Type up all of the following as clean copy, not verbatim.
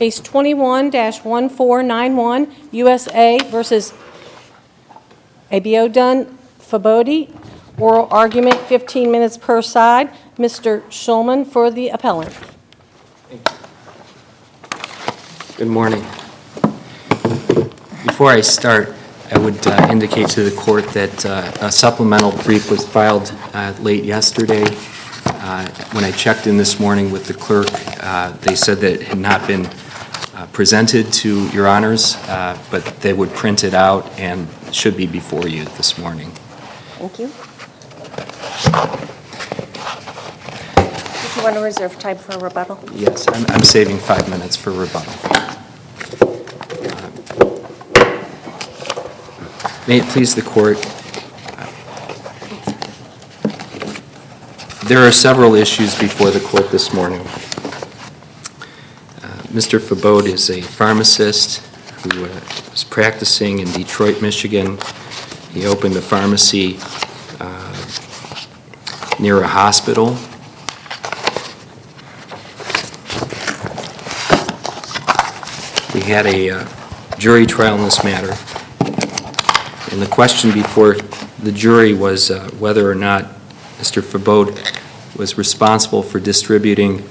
Case 21-1491, USA versus Abiodun Fabode. Oral argument, 15 minutes per side. Mr. Shulman for the appellant. Good morning. Before I start, I would indicate to the court that a supplemental brief was filed late yesterday. When I checked in this morning with the clerk, they said that it had not been presented to your honors, but they would print it out and should be before you this morning. Thank you. Did you want to reserve time for a rebuttal? Yes, I'm saving 5 minutes for rebuttal. May it please the court, there are several issues before the court this morning. Mr. Fabode is a pharmacist who was practicing in Detroit, Michigan. He opened a pharmacy near a hospital. We had a jury trial in this matter, and the question before the jury was whether or not Mr. Fabode was responsible for distributing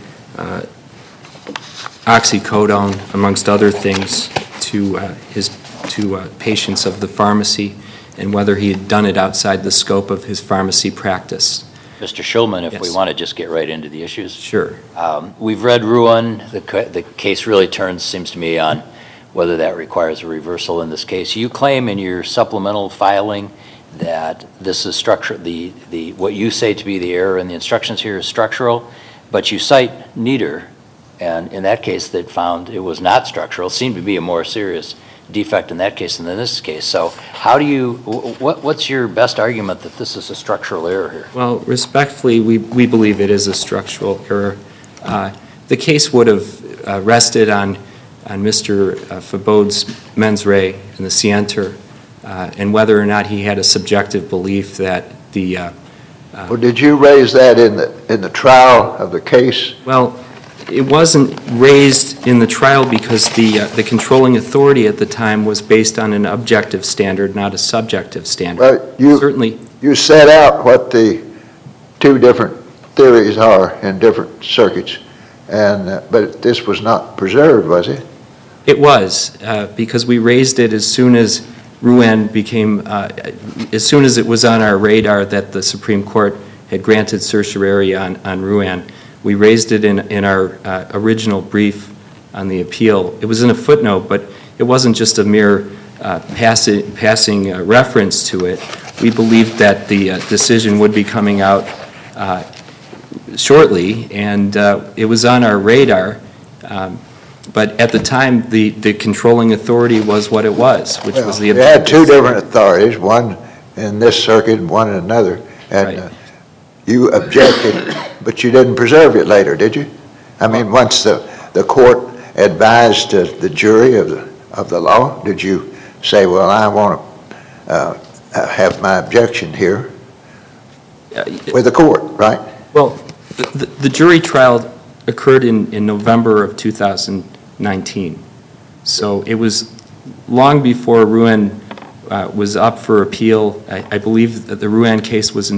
oxycodone, amongst other things, to patients of the pharmacy, and whether he had done it outside the scope of his pharmacy practice. Mr. Shulman, if Yes. we want to just get right into the issues. Sure. We've read Ruan. The case really turns, seems to me, on whether that requires a reversal in this case. You claim in your supplemental filing that this is what you say to be the error in the instructions here is structural, but you cite Nieder, and in that case that found it was not structural. It seemed to be a more serious defect in that case than in this case. So how do you, what's your best argument that this is a structural error here? Well, respectfully, we believe it is a structural error. The case would have rested on Mr. Fabode's mens rea and the scienter, and whether or not he had a subjective belief that the... Well, did you raise that in the trial of the case? Well, it wasn't raised in the trial because the controlling authority at the time was based on an objective standard, not a subjective standard. Well, Certainly. You set out what the two different theories are in different circuits, but this was not preserved, was it? It was, because we raised it as soon as Ruan became, as soon as it was on our radar that the Supreme Court had granted certiorari on Ruan. We raised it in our original brief on the appeal. It was in a footnote, but it wasn't just a mere passing reference to it. We believed that the decision would be coming out shortly, and it was on our radar. But at the time, the controlling authority was what it was, which was the objective. You had two different authorities, one in this circuit and one in another, and Right. You objected, but you didn't preserve it later, did you? I mean, once the court advised the jury of the law, did you say, well, I want to have my objection here with the court, right? Well, the jury trial occurred in November of 2019. So it was long before Ruan was up for appeal. I believe that the Ruan case was in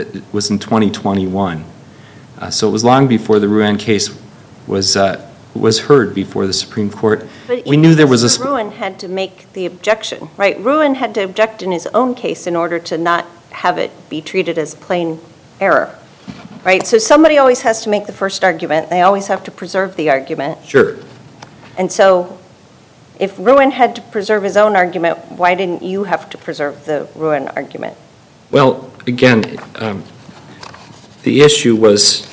2021. So it was long before the Ruan case was heard before the Supreme Court. But We knew there was Mr. Ruan had to make the objection, right? Ruan had to object in his own case in order to not have it be treated as plain error, right? So somebody always has to make the first argument. They always have to preserve the argument. Sure. And so if Ruan had to preserve his own argument, why didn't you have to preserve the Ruan argument? Well, again, the issue was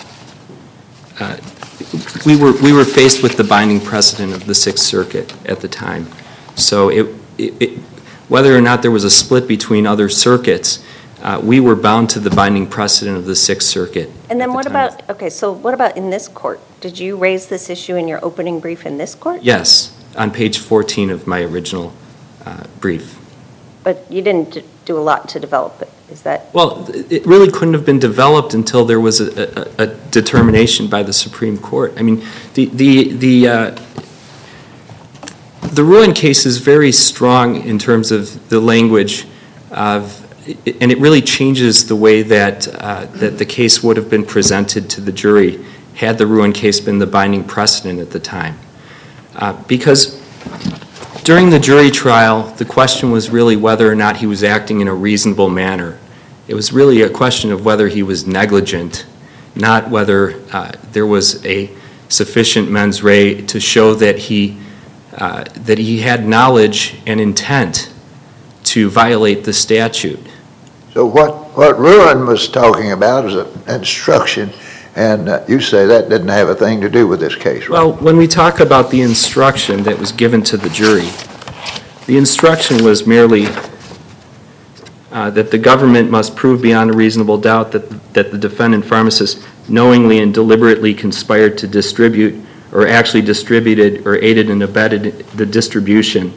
we were faced with the binding precedent of the Sixth Circuit at the time. So whether or not there was a split between other circuits, we were bound to the binding precedent of the Sixth Circuit. And then what about, okay, so what about in this court? Did you raise this issue in your opening brief in this court? Yes, on page 14 of my original brief. But you didn't do a lot to develop it, is that? Well, it really couldn't have been developed until there was a determination by the Supreme Court. I mean, The Ruan case is very strong in terms of the language of, and it really changes the way that the case would have been presented to the jury had the Ruan case been the binding precedent at the time. Because during the jury trial, the question was really whether or not he was acting in a reasonable manner. It was really a question of whether he was negligent, not whether there was a sufficient mens rea to show that he had knowledge and intent to violate the statute. So what Ruan was talking about is an instruction, and you say that didn't have a thing to do with this case, right? Well, when we talk about the instruction that was given to the jury, the instruction was merely that the government must prove beyond a reasonable doubt that the defendant pharmacist knowingly and deliberately conspired to distribute or actually distributed or aided and abetted the distribution.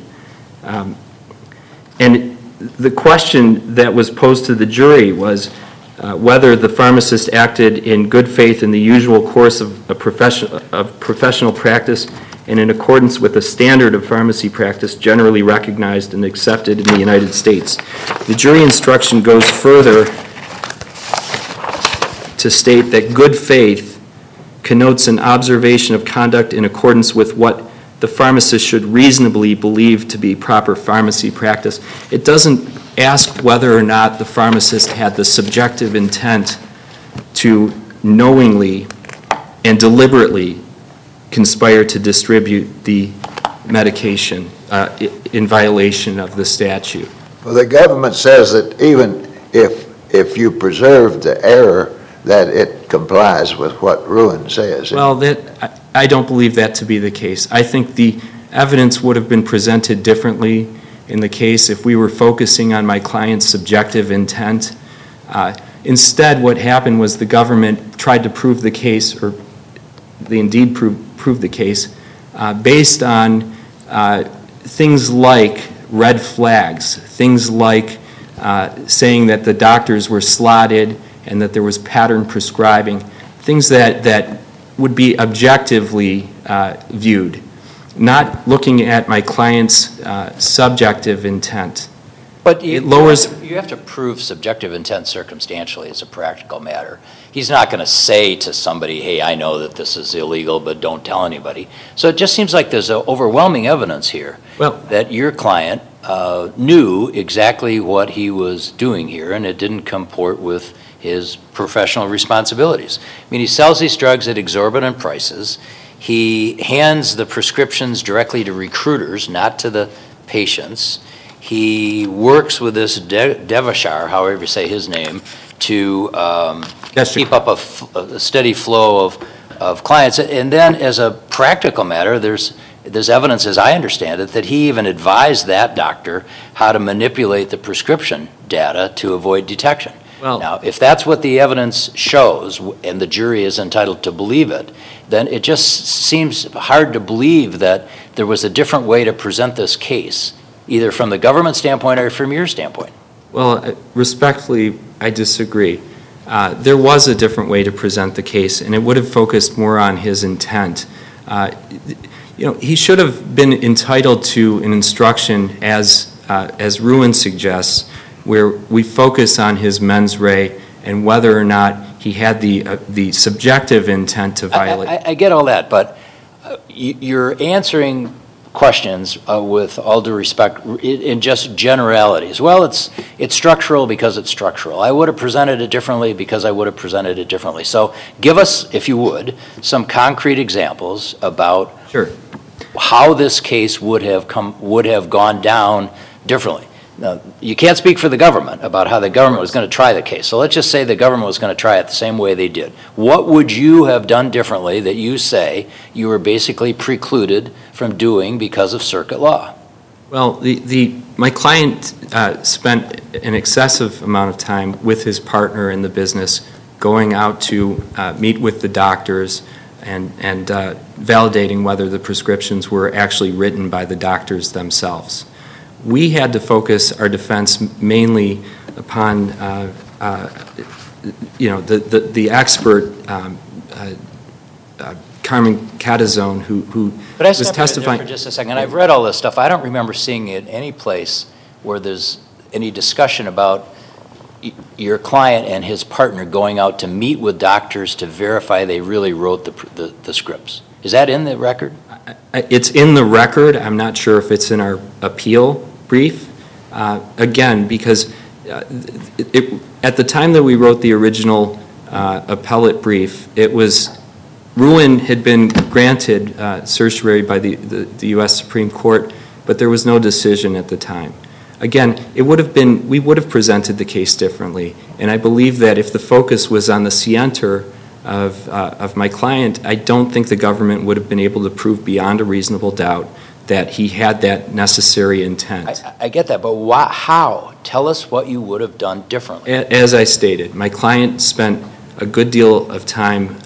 And the question that was posed to the jury was whether the pharmacist acted in good faith in the usual course of professional practice and in accordance with the standard of pharmacy practice generally recognized and accepted in the United States. The jury instruction goes further to state that good faith connotes an observation of conduct in accordance with what the pharmacist should reasonably believe to be proper pharmacy practice. It doesn't ask whether or not the pharmacist had the subjective intent to knowingly and deliberately conspire to distribute the medication in violation of the statute. Well, the government says that even if you preserve the error, that it complies with what Ruan says. Well, I don't believe that to be the case. I think the evidence would have been presented differently in the case if we were focusing on my client's subjective intent. Instead, what happened was the government tried to prove the case, or they indeed proved the case, based on things like red flags, things like saying that the doctors were slotted and that there was pattern prescribing, things that would be objectively viewed, not looking at my client's subjective intent. But It lowers. you have to prove subjective intent circumstantially as a practical matter. He's not going to say to somebody, hey, I know that this is illegal, but don't tell anybody. So it just seems like there's overwhelming evidence here that your client knew exactly what he was doing here, and it didn't comport with his professional responsibilities. I mean, he sells these drugs at exorbitant prices. He hands the prescriptions directly to recruiters, not to the patients. He works with this Devashar, however you say his name, to keep up a steady flow of clients. And then as a practical matter, there's evidence, as I understand it, that he even advised that doctor how to manipulate the prescription data to avoid detection. Well, now, if that's what the evidence shows, and the jury is entitled to believe it, then it just seems hard to believe that there was a different way to present this case, either from the government standpoint or from your standpoint. Well, respectfully, I disagree. There was a different way to present the case, and it would have focused more on his intent. He should have been entitled to an instruction, as Ruan suggests, where we focus on his mens rea and whether or not he had the subjective intent to violate. I get all that, but you're answering questions with all due respect in just generalities. Well, it's structural because it's structural. I would have presented it differently because I would have presented it differently. So give us, if you would, some concrete examples about how this case would have gone down differently. Now, you can't speak for the government about how the government was going to try the case. So let's just say the government was going to try it the same way they did. What would you have done differently that you say you were basically precluded from doing because of circuit law? Well, my client spent an excessive amount of time with his partner in the business, going out to meet with the doctors and validating whether the prescriptions were actually written by the doctors themselves. We had to focus our defense mainly upon, the expert Carmen Catazone, who But I was stop you there testifying. for just a second. I've read all this stuff. I don't remember seeing it any place where there's any discussion about your client and his partner going out to meet with doctors to verify they really wrote the scripts. Is that in the record? It's in the record. I'm not sure if it's in our appeal brief. Again, because at the time that we wrote the original appellate brief, it was Ruin had been granted certiorari by the U.S. Supreme Court, but there was no decision at the time. Again, we would have presented the case differently, and I believe that if the focus was on the scienter of my client, I don't think the government would have been able to prove beyond a reasonable doubt that he had that necessary intent. I get that, but how? Tell us what you would have done differently. As I stated, my client spent a good deal of time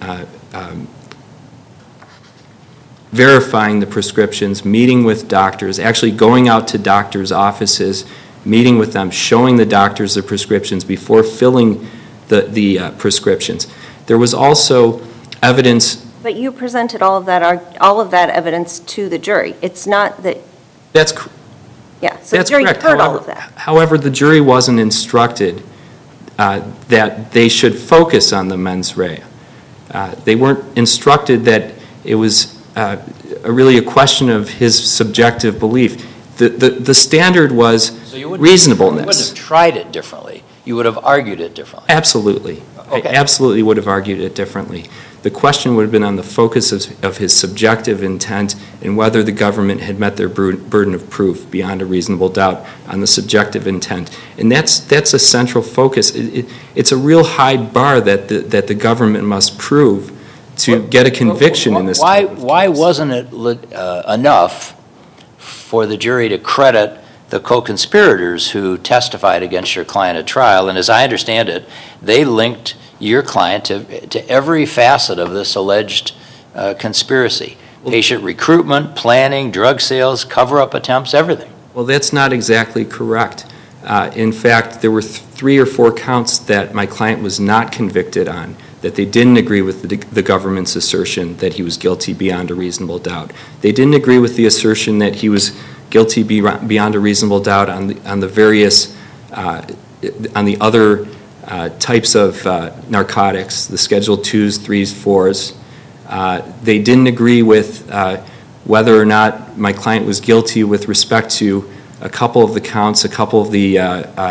verifying the prescriptions, meeting with doctors, actually going out to doctors' offices, meeting with them, showing the doctors the prescriptions before filling the prescriptions. There was also evidence. But you presented all of that evidence to the jury. It's not that, That's yeah, so the That's jury correct. heard all of that. However, the jury wasn't instructed that they should focus on the mens rea. They weren't instructed that it was really a question of his subjective belief. The standard was reasonableness. You wouldn't have tried it differently. You would have argued it differently. Absolutely. Okay. I absolutely would have argued it differently. The question would have been on the focus of his subjective intent and whether the government had met their burden of proof beyond a reasonable doubt on the subjective intent. And that's a central focus. It's a real high bar that the government must prove to get a conviction in this type of case. Why wasn't it enough for the jury to credit the co-conspirators who testified against your client at trial? And as I understand it, they linked your client to every facet of this alleged conspiracy. Patient recruitment, planning, drug sales, cover-up attempts, everything. Well, that's not exactly correct. In fact, there were 3 or 4 counts that my client was not convicted on, that they didn't agree with the government's assertion that he was guilty beyond a reasonable doubt. They didn't agree with the assertion that he was guilty beyond a reasonable doubt on the various, on the other types of narcotics, the Schedule 2s, 3s, 4s. They didn't agree with whether or not my client was guilty with respect to a couple of the counts, a couple of the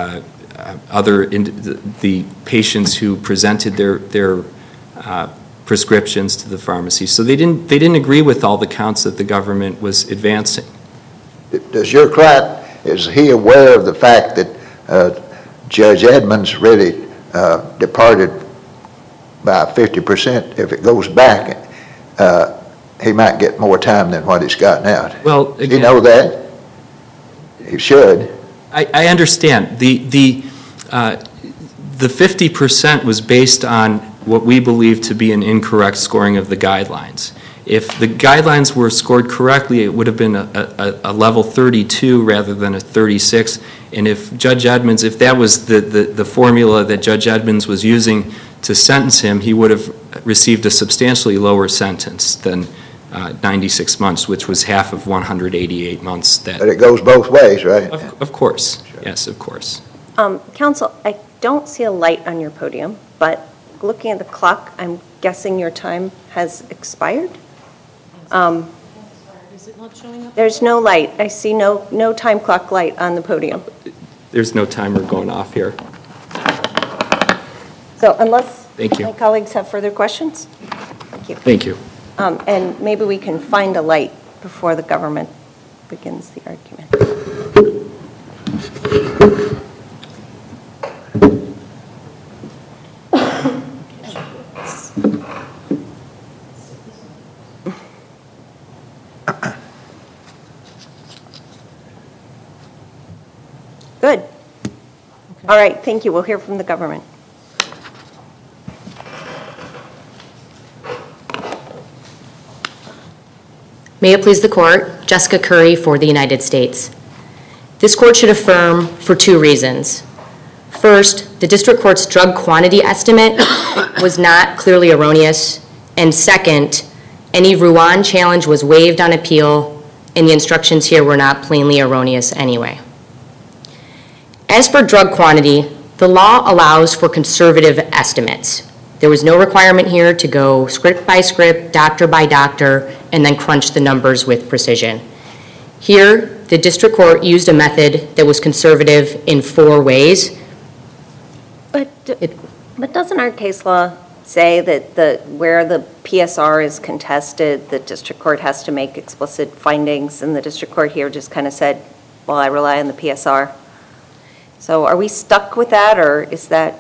the patients who presented their prescriptions to the pharmacy. So they didn't agree with all the counts that the government was advancing. Does your client, is he aware of the fact that Judge Edmonds really departed by 50%? If it goes back, he might get more time than what he's got now. Well, Does he know that? He should. I understand. The 50% was based on what we believe to be an incorrect scoring of the guidelines. If the guidelines were scored correctly, it would have been a level 32 rather than a 36. And if Judge Edmonds, if that was the formula that Judge Edmonds was using to sentence him, he would have received a substantially lower sentence than 96 months, which was half of 188 months. But it goes both ways, right? Of course. Sure. Yes, of course. Counsel, I don't see a light on your podium, but looking at the clock, I'm guessing your time has expired? Is it not showing up? There's no light. I see no time clock light on the podium. There's no timer going off here. So unless Thank you. my colleagues have further questions? Thank you. Thank you. And maybe we can find a light before the government begins the argument. Good. All right, thank you. We'll hear from the government. May it please the Court, Jessica Curry for the United States. This Court should affirm for 2 reasons. First, the District Court's drug quantity estimate was not clearly erroneous. And second, any Ruan challenge was waived on appeal, and the instructions here were not plainly erroneous anyway. As for drug quantity, the law allows for conservative estimates. There was no requirement here to go script by script, doctor by doctor, and then crunch the numbers with precision. Here, the district court used a method that was conservative in 4 ways. But doesn't our case law say that where the PSR is contested, the district court has to make explicit findings, and the district court here just kind of said, well, I rely on the PSR? So are we stuck with that, or is that?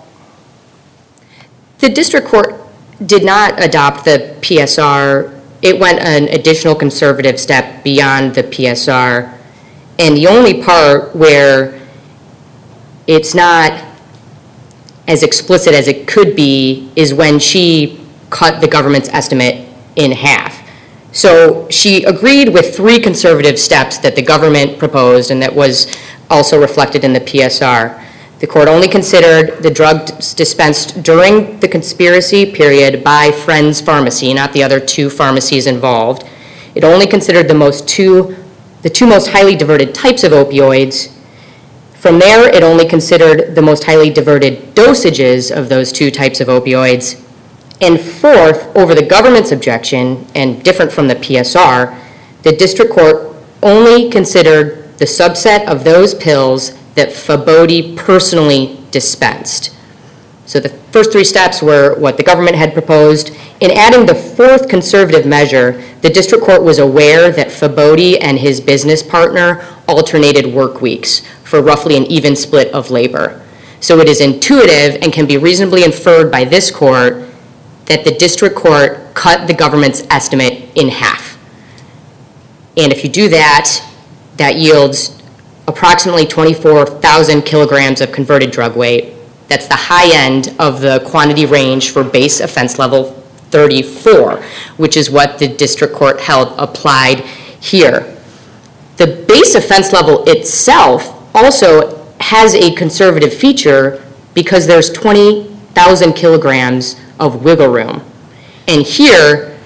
The district court did not adopt the PSR. It went an additional conservative step beyond the PSR. And the only part where it's not as explicit as it could be is when she cut the government's estimate in half. So she agreed with 3 conservative steps that the government proposed and that was also reflected in the PSR. The court only considered the drugs dispensed during the conspiracy period by Friends Pharmacy, not the other 2 pharmacies involved. It only considered the 2 most highly diverted types of opioids. From there, it only considered the most highly diverted dosages of those 2 types of opioids. And fourth, over the government's objection, and different from the PSR, the district court only considered the subset of those pills that Fabody personally dispensed. So the first 3 steps were what the government had proposed. In adding the 4th conservative measure, the district court was aware that Fabody and his business partner alternated work weeks for roughly an even split of labor. So it is intuitive and can be reasonably inferred by this court that the district court cut the government's estimate in half. And if you do that, that yields approximately 24,000 kilograms of converted drug weight. That's the high end of the quantity range for base offense level 34, which is what the district court held applied here. The base offense level itself also has a conservative feature because there's 20,000 kilograms of wiggle room. And here,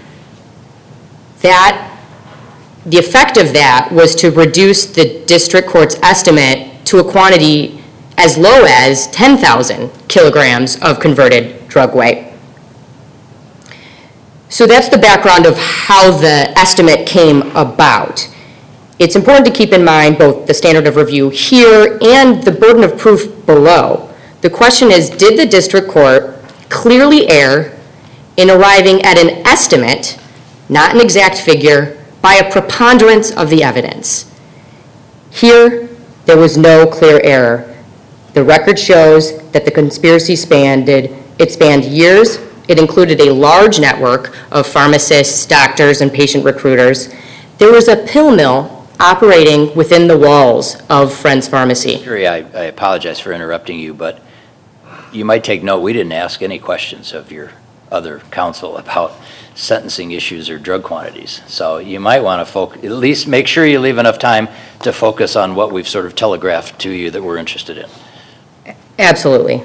the effect of that was to reduce the district court's estimate to a quantity as low as 10,000 kilograms of converted drug weight. So that's the background of how the estimate came about. It's important to keep in mind both the standard of review here and the burden of proof below. The question is, did the district court clearly err in arriving at an estimate, not an exact figure, by a preponderance of the evidence? Here, there was no clear error. The record shows that the conspiracy spanned years. It included a large network of pharmacists, doctors, and patient recruiters. There was a pill mill operating within the walls of Friends Pharmacy. Jerry, I apologize for interrupting you, but you might take note, we didn't ask any questions of your other counsel about sentencing issues or drug quantities. So you might want to at least make sure you leave enough time to focus on what we've sort of telegraphed to you that we're interested in. Absolutely.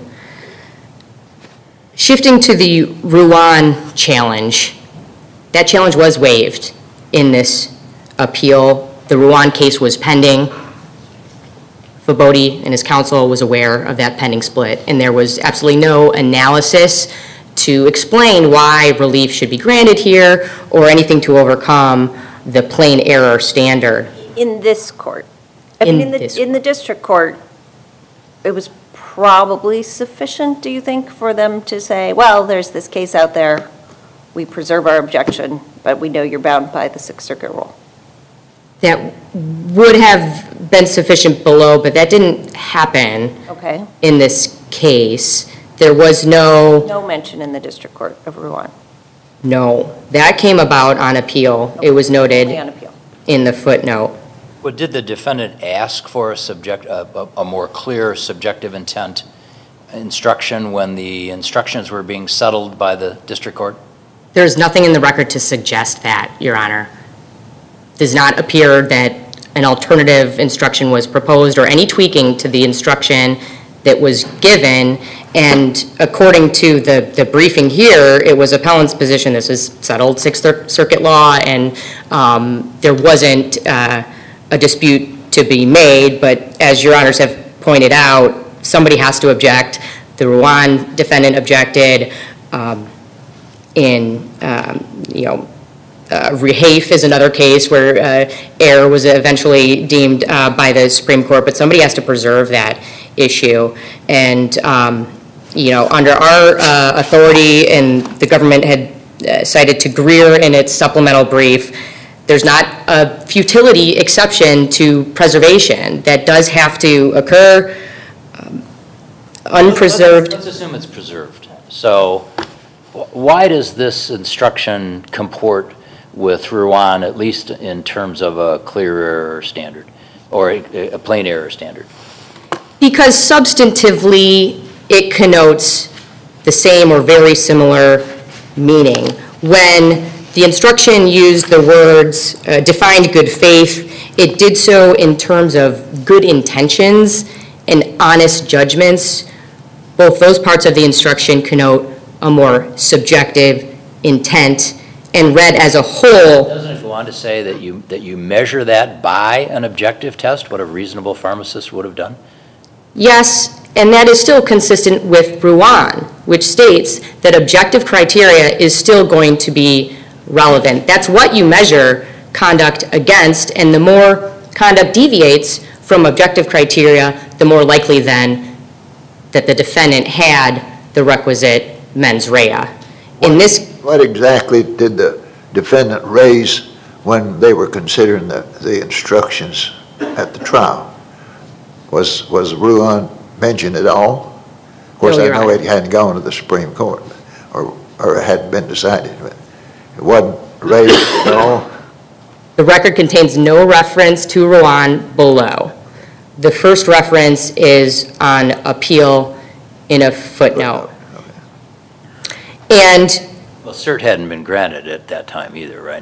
Shifting to the Ruan challenge, that challenge was waived in this appeal. The Ruan case was pending. Fabody and his counsel was aware of that pending split, and there was absolutely no analysis to explain why relief should be granted here or anything to overcome the plain error standard. In this court? In the district court, it was probably sufficient, do you think, for them to say, well, there's this case out there, we preserve our objection, but we know you're bound by the Sixth Circuit rule? That would have been sufficient below, but that didn't happen in this case. There was no mention in the district court of Ruan. No, that came about on appeal. Okay. It was noted Only on appeal. in the footnote. Well, did the defendant ask for a more clear subjective intent instruction when the instructions were being settled by the district court? There's nothing in the record to suggest that, Your Honor. It does not appear that an alternative instruction was proposed or any tweaking to the instruction that was given. And according to the briefing here, it was appellant's position this is settled Sixth Circuit law, and there wasn't a dispute to be made. But as your honors have pointed out, somebody has to object. The Ruan defendant objected. Rehafe is another case where error was eventually deemed by the Supreme Court, but somebody has to preserve that issue. And, under our authority, and the government had cited to Greer in its supplemental brief, there's not a futility exception to preservation. That does have to occur. Unpreserved. Let's assume it's preserved. So why does this instruction comport with Ruan, at least in terms of a clear error standard or a plain error standard? Because substantively, it connotes the same or very similar meaning. When the instruction used the words defined good faith, it did so in terms of good intentions and honest judgments. Both those parts of the instruction connote a more subjective intent, and read as a whole. Doesn't it go on to say that you measure that by an objective test, what a reasonable pharmacist would have done? Yes, and that is still consistent with Ruan, which states that objective criteria is still going to be relevant. That's what you measure conduct against, and the more conduct deviates from objective criteria, the more likely then that the defendant had the requisite mens rea. What exactly did the defendant raise when they were considering the instructions at the trial? Was Ruan mentioned at all? Of course, I know it hadn't gone to the Supreme Court, or it hadn't been decided, but it wasn't raised at all? The record contains no reference to Ruan below. The first reference is on appeal in a footnote. And well, cert hadn't been granted at that time either, right?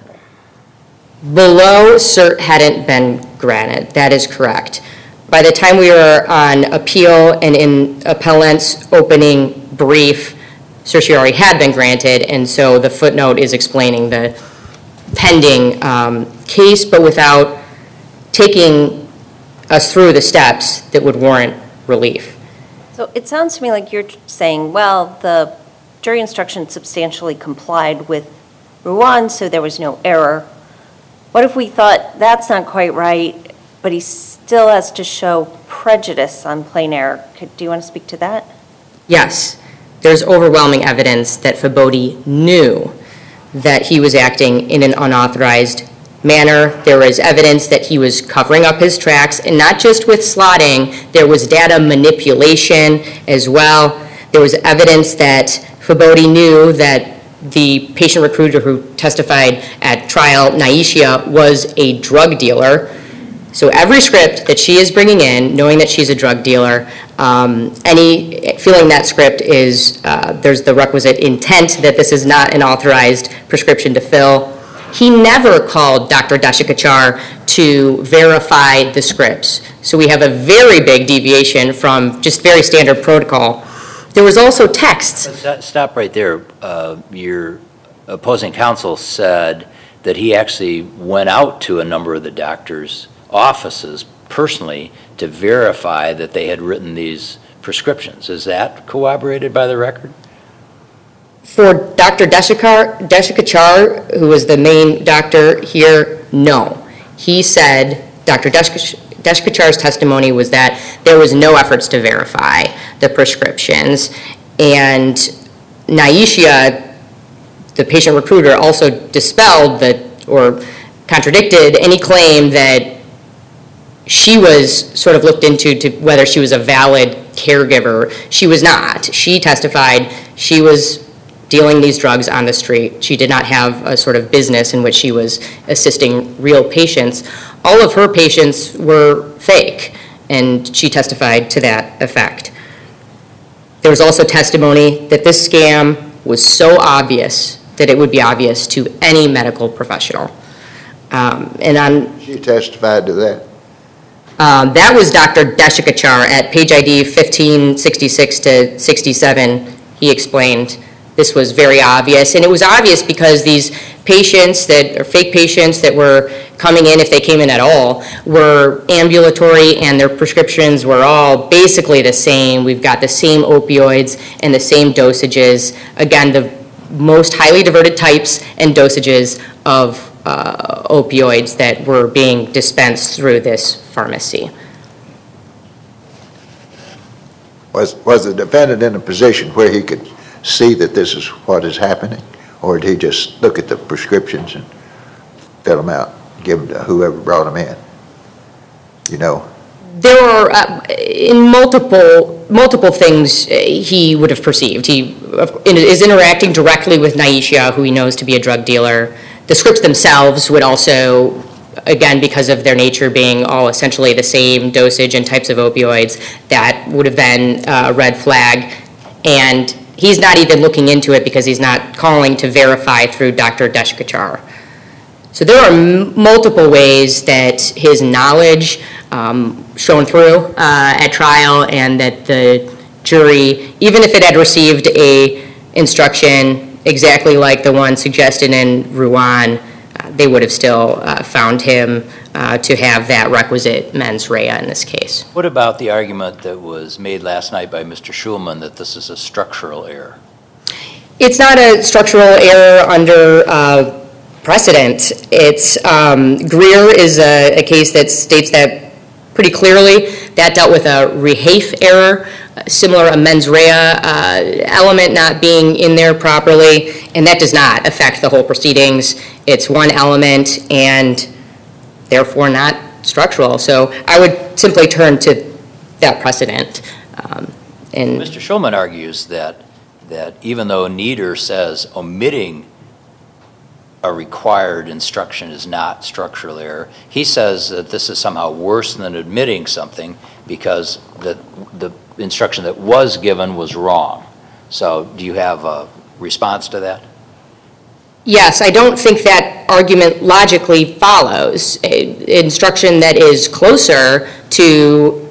Below, cert hadn't been granted. That is correct. By the time we were on appeal and in appellant's opening brief, certiorari had been granted, and so the footnote is explaining the pending case, but without taking us through the steps that would warrant relief. So it sounds to me like you're saying, well, the jury instruction substantially complied with Ruan, so there was no error. What if we thought that's not quite right, but he still has to show prejudice on plain error? Do you want to speak to that? Yes. There's overwhelming evidence that Fabodi knew that he was acting in an unauthorized manner. There was evidence that he was covering up his tracks, and not just with slotting, there was data manipulation as well. There was evidence that Fabodi knew that the patient recruiter who testified at trial, Naishia, was a drug dealer. So every script that she is bringing in, knowing that she's a drug dealer, filling that script is, there's the requisite intent that this is not an authorized prescription to fill. He never called Dr. Deshikachar to verify the scripts. So we have a very big deviation from just very standard protocol. There was also texts. Stop right there. Your opposing counsel said that he actually went out to a number of the doctors' offices personally to verify that they had written these prescriptions. Is that corroborated by the record? For Dr. Deshikachar, who was the main doctor here, no. He said, Dr. Deshikachar's testimony was that there was no efforts to verify the prescriptions. And Naishia, the patient recruiter, also dispelled or contradicted any claim that she was sort of looked into to whether she was a valid caregiver. She was not. She testified she was dealing these drugs on the street. She did not have a sort of business in which she was assisting real patients. All of her patients were fake, and she testified to that effect. There was also testimony that this scam was so obvious that it would be obvious to any medical professional. She testified to that? That was Dr. Deshikachar at page ID 1566 to 67. He explained this was very obvious, and it was obvious because these patients that are fake patients that were coming in, if they came in at all, were ambulatory and their prescriptions were all basically the same. We've got the same opioids and the same dosages. Again, the most highly diverted types and dosages of opioids that were being dispensed through this pharmacy. Was the defendant in a position where he could see that this is what is happening? Or did he just look at the prescriptions and fill them out, give them to whoever brought them in? You know? There are, in multiple things he would have perceived. He is interacting directly with Naisha, who he knows to be a drug dealer. The scripts themselves would also, again, because of their nature being all essentially the same dosage and types of opioids, that would have been a red flag. And he's not even looking into it because he's not calling to verify through Dr. Deshikachar. So there are multiple ways that his knowledge shone through at trial, and that the jury, even if it had received a instruction exactly like the one suggested in Ruan, they would have still found him to have that requisite mens rea in this case. What about the argument that was made last night by Mr. Schulman that this is a structural error? It's not a structural error under precedent. It's Greer is a case that states that pretty clearly. That dealt with a rehafe error, similar a mens rea element not being in there properly, and that does not affect the whole proceedings. It's one element and therefore not structural. So I would simply turn to that precedent. And Mr. Schulman argues that even though Nieder says omitting a required instruction is not structural error, he says that this is somehow worse than admitting something because the instruction that was given was wrong. So do you have a response to that? yes, I don't think that argument logically follows. Instruction that is closer to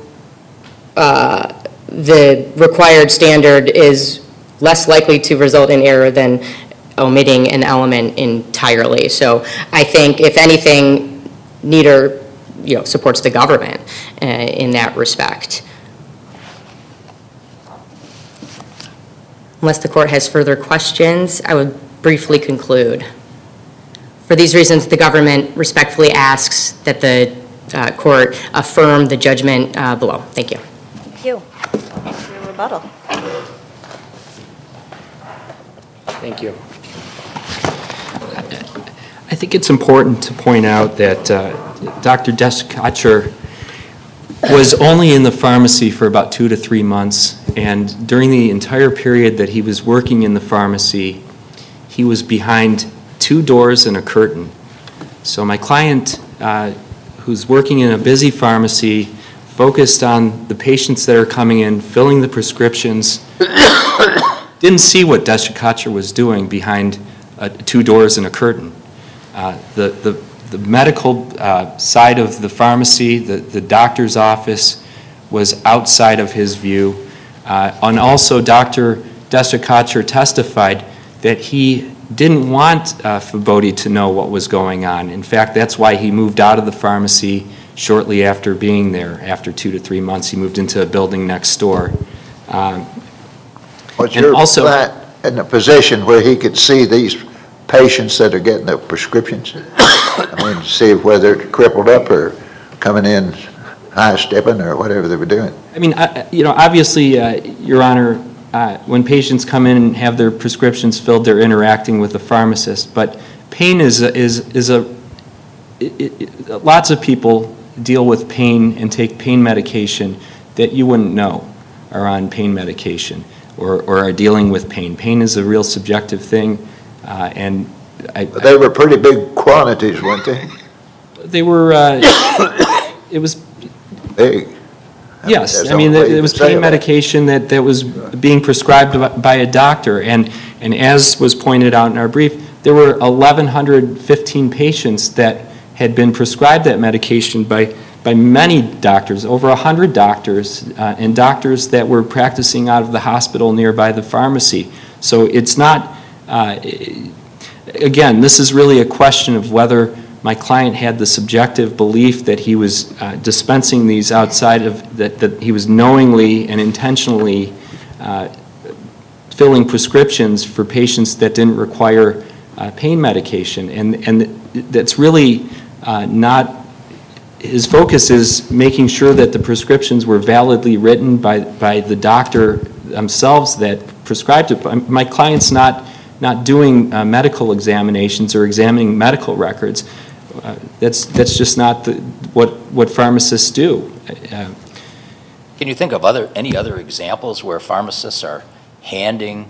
the required standard is less likely to result in error than omitting an element entirely. So I think, if anything, Nieder supports the government in that respect. Unless the court has further questions, I would briefly conclude. For these reasons, the government respectfully asks that the court affirm the judgment below. Thank you. Thank you. Your rebuttal. Thank you. I think it's important to point out that Dr. Deshikachar was only in the pharmacy for about 2 to 3 months, and during the entire period that he was working in the pharmacy, he was behind 2 doors and a curtain. So my client, who's working in a busy pharmacy, focused on the patients that are coming in, filling the prescriptions, didn't see what Deshikachar was doing behind 2 doors and a curtain. The medical side of the pharmacy, the doctor's office, was outside of his view. And also Dr. Deshikachar testified that he didn't want Fabodi to know what was going on. In fact, that's why he moved out of the pharmacy shortly after being there. After 2 to 3 months, he moved into a building next door. Was your client in a position where he could see these patients that are getting the prescriptions? I mean, see whether they're crippled up or coming in high-stepping or whatever they were doing. I mean, obviously, Your Honor, when patients come in and have their prescriptions filled, they're interacting with the pharmacist. But pain lots of people deal with pain and take pain medication that you wouldn't know are on pain medication or are dealing with pain. Pain is a real subjective thing, and they were pretty big quantities, weren't they? They were. It was big. Yes, I mean, it was pain medication that was being prescribed by a doctor, and as was pointed out in our brief, there were 1,115 patients that had been prescribed that medication by by many doctors, over 100 doctors, and doctors that were practicing out of the hospital nearby the pharmacy. So it's not, again, this is really a question of whether my client had the subjective belief that he was dispensing these outside of, that he was knowingly and intentionally filling prescriptions for patients that didn't require pain medication. And that's really not, his focus is making sure that the prescriptions were validly written by the doctor themselves that prescribed it. My client's not doing medical examinations or examining medical records. That's just not what pharmacists do. Can you think of any other examples where pharmacists are handing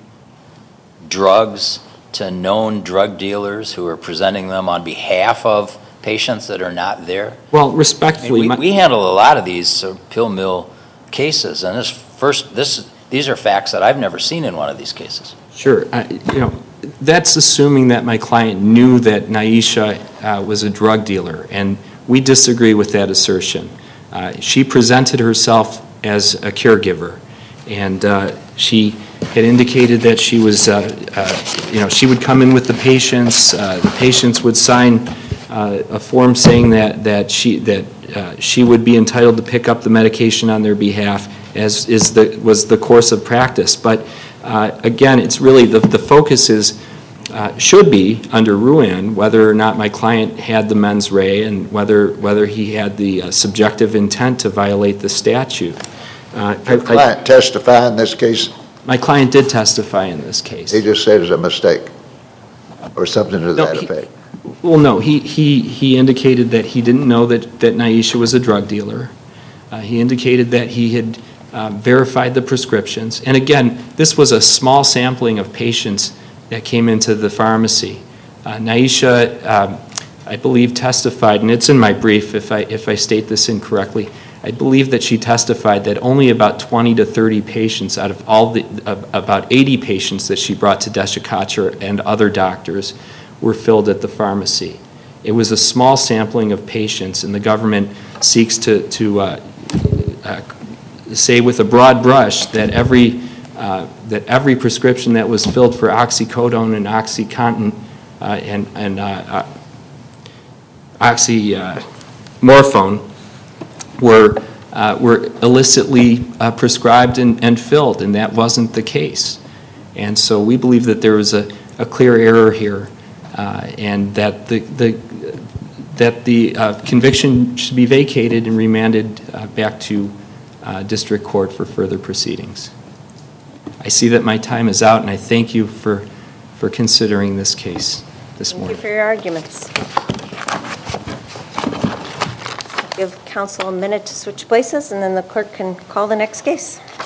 drugs to known drug dealers who are presenting them on behalf of patients that are not there? Well, respectfully, we handle a lot of these pill mill cases, and these are facts that I've never seen in one of these cases. Sure. That's assuming that my client knew that Naisha was a drug dealer, and we disagree with that assertion. She presented herself as a caregiver, and she had indicated that she was, she would come in with the patients. The patients would sign a form saying that she would be entitled to pick up the medication on their behalf, as was the course of practice. But again, it's really the focus should be under Ruan whether or not my client had the mens rea and whether he had the subjective intent to violate the statute. Did the client testify in this case? My client did testify in this case. He just said it's a mistake or something to that effect. Well, no, he indicated that he didn't know that Naisha was a drug dealer. He indicated that he had verified the prescriptions. And again, this was a small sampling of patients that came into the pharmacy. Naisha, I believe, testified, and it's in my brief if I state this incorrectly, I believe that she testified that only about 20 to 30 patients out of about 80 patients that she brought to Desiccator and other doctors were filled at the pharmacy. It was a small sampling of patients, and the government seeks to say with a broad brush that every prescription that was filled for oxycodone and OxyContin and oxymorphone were illicitly prescribed and filled, and that wasn't the case. And so we believe that there was a clear error here, and that the conviction should be vacated and remanded back to district court for further proceedings. I see that my time is out, and I thank you for considering this case this morning. Thank you for your arguments. Give counsel a minute to switch places, and then the clerk can call the next case.